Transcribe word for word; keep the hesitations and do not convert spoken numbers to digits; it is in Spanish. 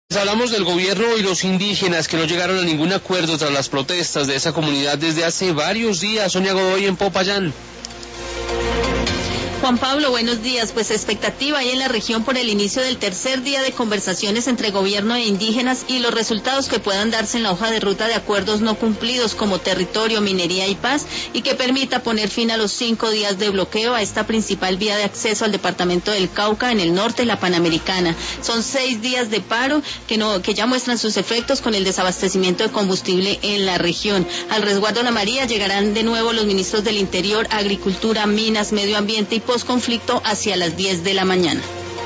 Hablamos del gobierno y los indígenas que no llegaron a ningún acuerdo tras las protestas de esa comunidad desde hace varios días. Sonia Godoy en Popayán. Juan Pablo, buenos días. Pues expectativa hay en la región por el inicio del tercer día de conversaciones entre gobierno e indígenas y los resultados que puedan darse en la hoja de ruta de acuerdos no cumplidos como territorio, minería y paz, y que permita poner fin a los cinco días de bloqueo a esta principal vía de acceso al departamento del Cauca en el norte de la Panamericana. Son seis días de paro que no que ya muestran sus efectos con el desabastecimiento de combustible en la región. Al resguardo La María llegarán de nuevo los ministros del Interior, Agricultura, Minas, Medio Ambiente y Postconflicto hacia las diez de la mañana.